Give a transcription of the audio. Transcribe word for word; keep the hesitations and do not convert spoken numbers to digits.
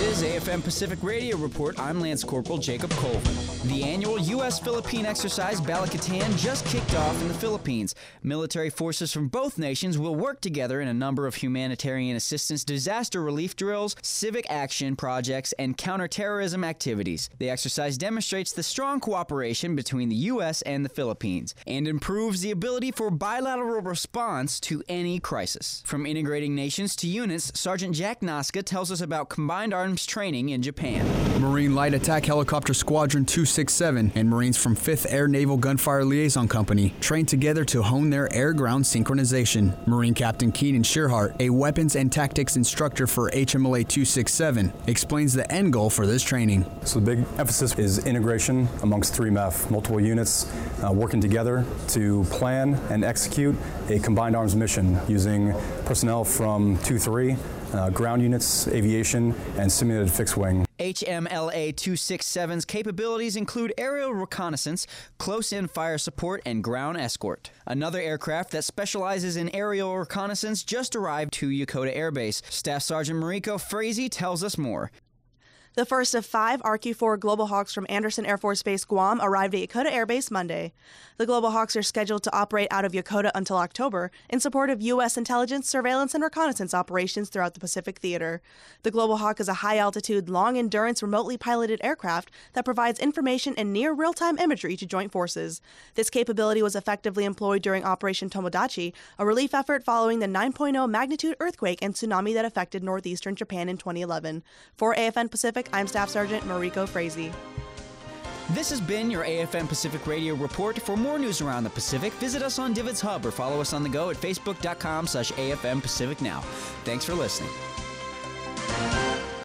is A F M Pacific Radio Report. I'm Lance Corporal Jacob Colvin. The annual U S Philippine exercise Balakatan just kicked off in the Philippines. Military forces from both nations will work together in a number of humanitarian assistance, disaster relief drills, civic action projects, and counterterrorism activities. The exercise demonstrates the strong cooperation between the U S and the Philippines and improves the ability for bilateral response to any crisis. From integrating nations to units, Sergeant Jack Nasca tells us about combined arms training in Japan. Marine Light Attack Helicopter Squadron two sixty-seven and Marines from fifth Air Naval Gunfire Liaison Company trained together to hone their air-ground synchronization. Marine Captain Keenan Shearhart, a weapons and tactics instructor for H M L A two sixty-seven, explains the end goal for this training. So the big emphasis is integration amongst three M E F, multiple units uh, working together to plan and execute a combined arms mission using personnel from two three, uh, ground units, aviation, and simulated fixed wing. H M L A two sixty-seven's capabilities include aerial reconnaissance, close-in fire support, and ground escort. Another aircraft that specializes in aerial reconnaissance just arrived to Yokota Air Base. Staff Sergeant Mariko Frazee tells us more. The first of five R Q four Global Hawks from Andersen Air Force Base, Guam, arrived at Yokota Air Base Monday. The Global Hawks are scheduled to operate out of Yokota until October in support of U S intelligence, surveillance, and reconnaissance operations throughout the Pacific Theater. The Global Hawk is a high-altitude, long-endurance, remotely piloted aircraft that provides information and near real-time imagery to joint forces. This capability was effectively employed during Operation Tomodachi, a relief effort following the nine point oh magnitude earthquake and tsunami that affected northeastern Japan in twenty eleven. For A F N Pacific, I'm Staff Sergeant Mariko Frazee. This has been your A F M Pacific Radio Report. For more news around the Pacific, visit us on Divots Hub or follow us on the go at facebook dot com slash A F M Pacific Now. Thanks for listening.